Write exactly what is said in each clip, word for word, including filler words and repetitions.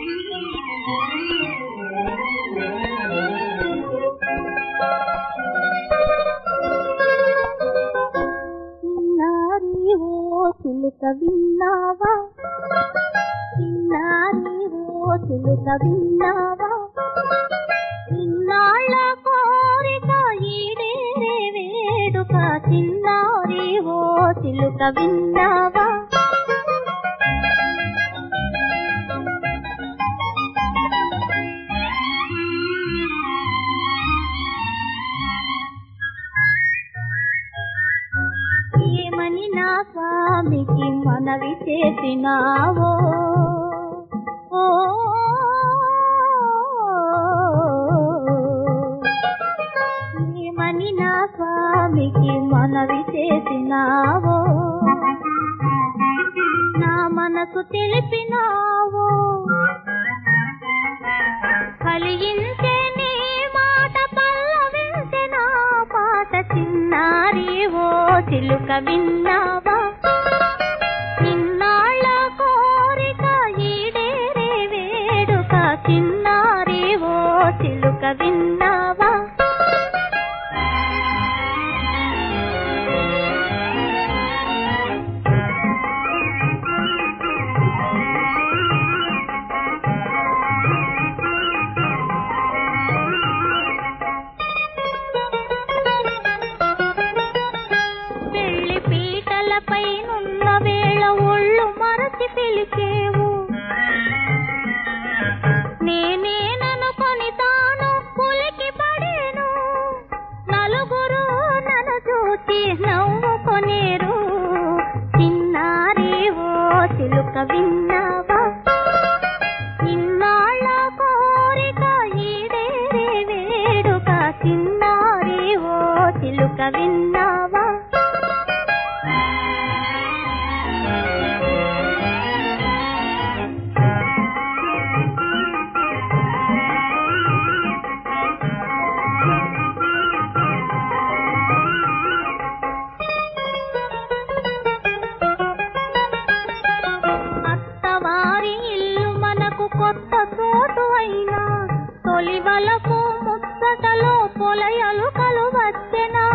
చిలుక విన్నావా చిన్నారి ఓ చిలుక విన్నావా ఇన్నాళ్ళ కోరిక ఈడేరే వేడుక చిన్నారి ఓ చిలుక విన్నావా ఏమని నా స్వామికి మనవి చేసినావో ఏమని నా స్వామికి మనవి చేసినావో నా మనసు తెలిపినావో కలిగించే నీ మాట పల్లవించే నా పాట చిన్నారి ఓ చిలుక విన్నావా ఇన్నాళ్ళ కోరిక ఈడేరే వేడుక చిన్నారి ఓ చిలుక విన్నావా పైనున్న వేళ ఒళ్ళు మరచి పిలిచేవు నేనేననుకొని తాను పులికి పడేను నలుగురు నన్ను చూచి నవ్వుకొనేరు చిన్నారి ఓ చిలుక విన్నావా ఇన్నాళ్ళ కోరిక ఈడేరే వేడుక చిన్నారి ఓ చిలుక విన్నావా కొత్త చోటు అయినా తొలి వలకు ముచ్చటలో పొలయలు కలువచ్చెనా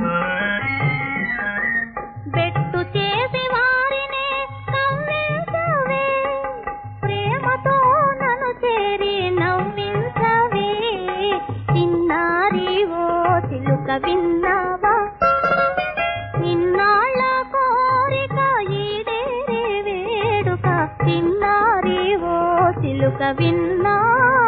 బెట్టు చేసి వారినే నవ్వించవే ప్రేమతో నన్ను చేరి నవ్వించవే చిన్నారి ఓ చిలుక విన్నావా ఇన్నాళ్ళ కోరిక ఈడేరే వేడుక చిన్నారి ఓ చిలుక విన్నా